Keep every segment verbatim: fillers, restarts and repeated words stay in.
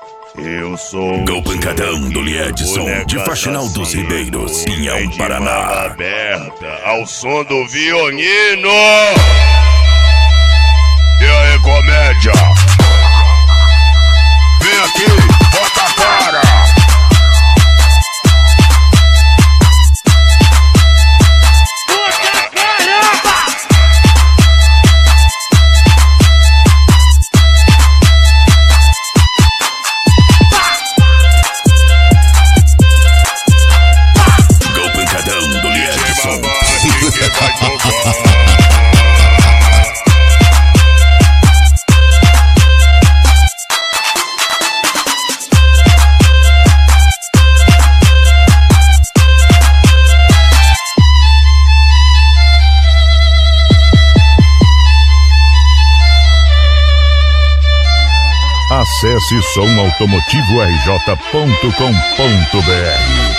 Eu sou Go Pancadão do Liedson, de Faxinal dos Ribeiros, Pinhão, Paraná. Aberta ao som do violino. E aí, comédia? Vem aqui, bota a cara. Acesse som automotivo r j ponto com ponto b r.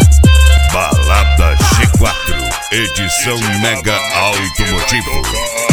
Edição Mega Automotivo.